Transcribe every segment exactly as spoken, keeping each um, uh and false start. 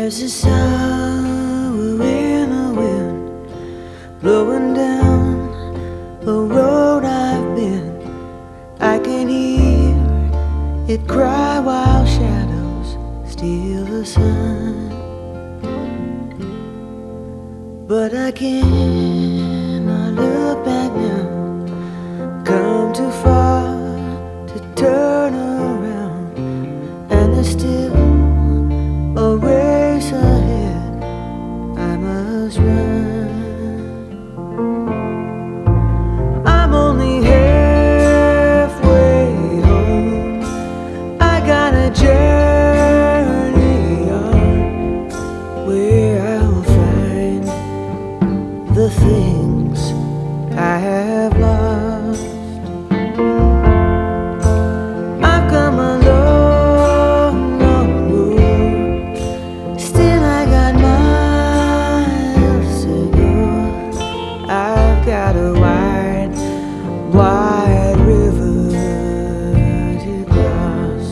There's a sour in the wind blowing down the road I've been. I can hear it cry while shadows steal the sun. But I cannot look back now, come too far to turn around, and there's still a race ahead I must run. I'm only halfway home, I got a journey on where I'll find the things I have lost. I've come a long, long road, still I got miles to go. I've got a wide, wide river to cross.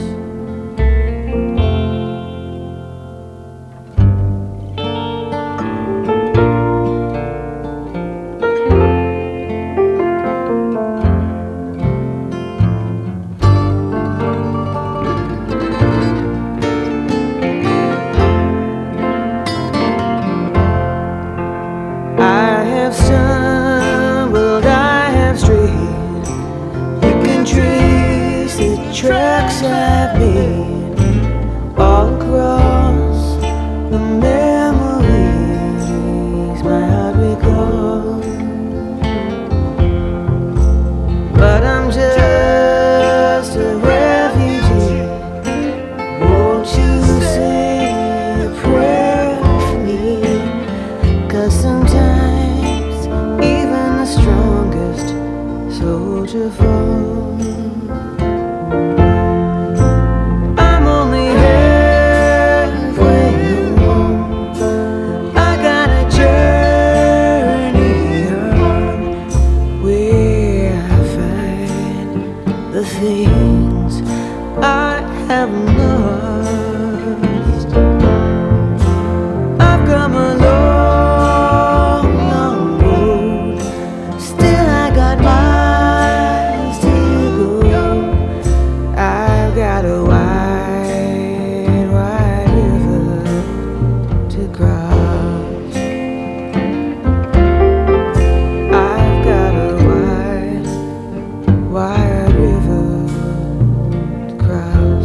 I have stumbled, I have strayed. You can trace the tracks I've made all across the memories my heart recalls. But I'm just a refugee. Won't you say a prayer for me? 'Cause sometimes even the strongest soldier falls. I'm only halfway home, I got a journey on where I find the things I have lost. I've come a long, long road, still I got miles to go. I've got a wide, wide river to cross. I've got a wide, wide river to cross.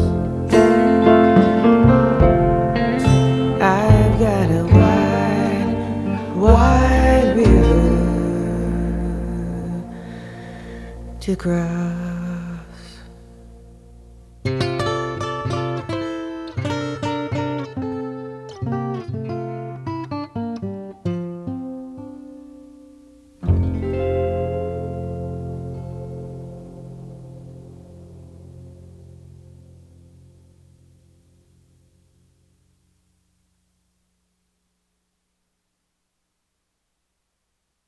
I've got a wide, wide river to cross.